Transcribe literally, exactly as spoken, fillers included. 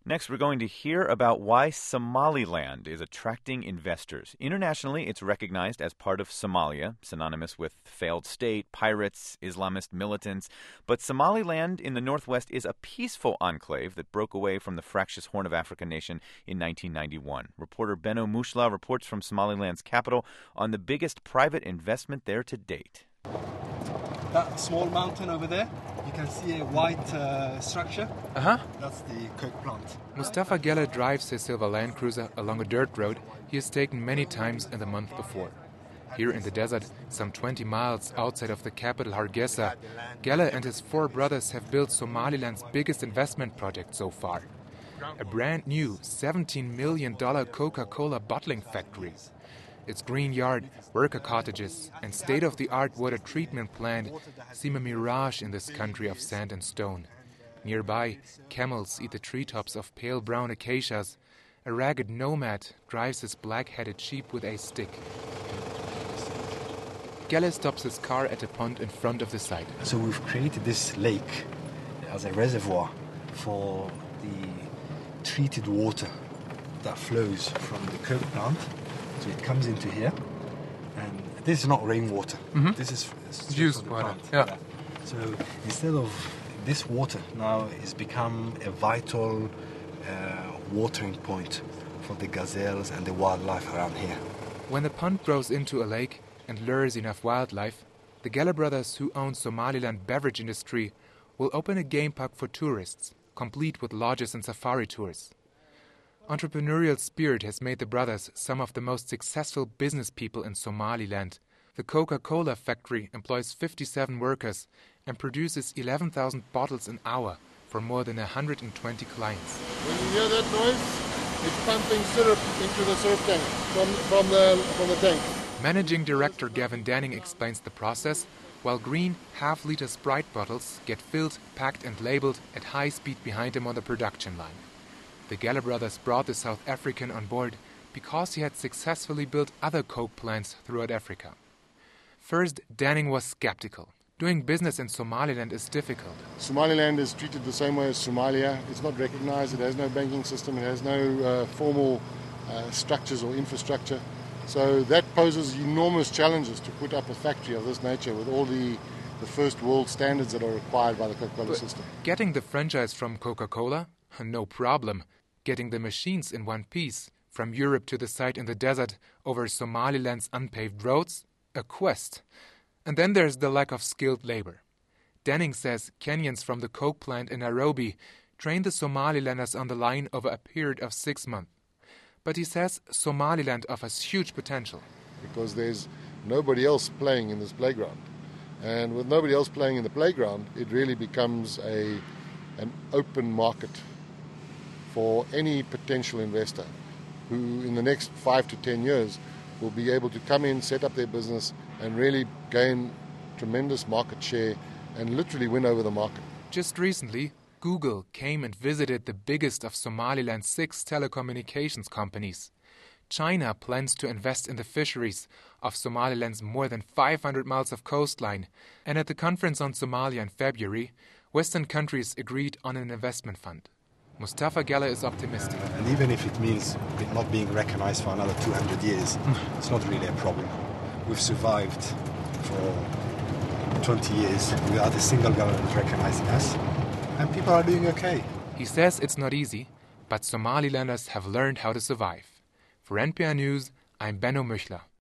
Next, we're going to hear about why Somaliland is attracting investors. Internationally, it's recognized as part of Somalia, synonymous with failed state, pirates, Islamist militants. But Somaliland in the northwest is a peaceful enclave that broke away from the fractious Horn of Africa nation in nineteen ninety-one. Reporter Benno Mushla reports from Somaliland's capital on the biggest private investment there to date. That small mountain over there, you can see a white uh, structure. Uh-huh. That's the coke plant. Mustafa Gelle drives his silver Land Cruiser along a dirt road he has taken many times in the month before. Here in the desert, some twenty miles outside of the capital Hargeisa, Gelle and his four brothers have built Somaliland's biggest investment project so far. A brand new seventeen million dollars Coca-Cola bottling factory. Its green yard, worker cottages, and state-of-the-art water treatment plant seem a mirage in this country of sand and stone. Nearby, camels eat the treetops of pale brown acacias. A ragged nomad drives his black-headed sheep with a stick. Gelle stops his car at a pond in front of the site. So we've created this lake as a reservoir for the treated water that flows from the coke plant. So it comes into here, and this is not rainwater. Mm-hmm. This is Juice water. Yeah. yeah. So instead of this water, now it's become a vital uh, watering point for the gazelles and the wildlife around here. When the pond grows into a lake and lures enough wildlife, the Gelle brothers, who own Somaliland beverage industry, will open a game park for tourists, complete with lodges and safari tours. Entrepreneurial spirit has made the brothers some of the most successful business people in Somaliland. The Coca-Cola factory employs fifty-seven workers and produces eleven thousand bottles an hour for more than one hundred twenty clients. When you hear that noise, it's pumping syrup into the syrup tank from, from, the, from the tank. Managing director Gavin Danning explains the process, while green half-liter Sprite bottles get filled, packed and labeled at high speed behind him on the production line. The Gelle brothers brought the South African on board because he had successfully built other coke plants throughout Africa. First, Danning was skeptical. Doing business in Somaliland is difficult. Somaliland is treated the same way as Somalia. It's not recognized, it has no banking system, it has no uh, formal uh, structures or infrastructure. So that poses enormous challenges to put up a factory of this nature with all the, the first world standards that are required by the Coca-Cola But system. Getting the franchise from Coca-Cola? No problem. Getting the machines in one piece, from Europe to the site in the desert, over Somaliland's unpaved roads? A quest. And then there's the lack of skilled labor. Danning says Kenyans from the coke plant in Nairobi trained the Somalilanders on the line over a period of six months. But he says Somaliland offers huge potential. Because there's nobody else playing in this playground. And with nobody else playing in the playground, it really becomes a an open market for any potential investor who in the next five to ten years will be able to come in, set up their business and really gain tremendous market share and literally win over the market. Just recently, Google came and visited the biggest of Somaliland's six telecommunications companies. China plans to invest in the fisheries of Somaliland's more than five hundred miles of coastline, and at the conference on Somalia in February, Western countries agreed on an investment fund. Mustafa Gelle is optimistic. And even if it means not being recognized for another two hundred years, it's not really a problem. We've survived for twenty years without a single government recognizing us, and people are doing okay. He says it's not easy, but Somalilanders have learned how to survive. For N P R News, I'm Benno Mushla.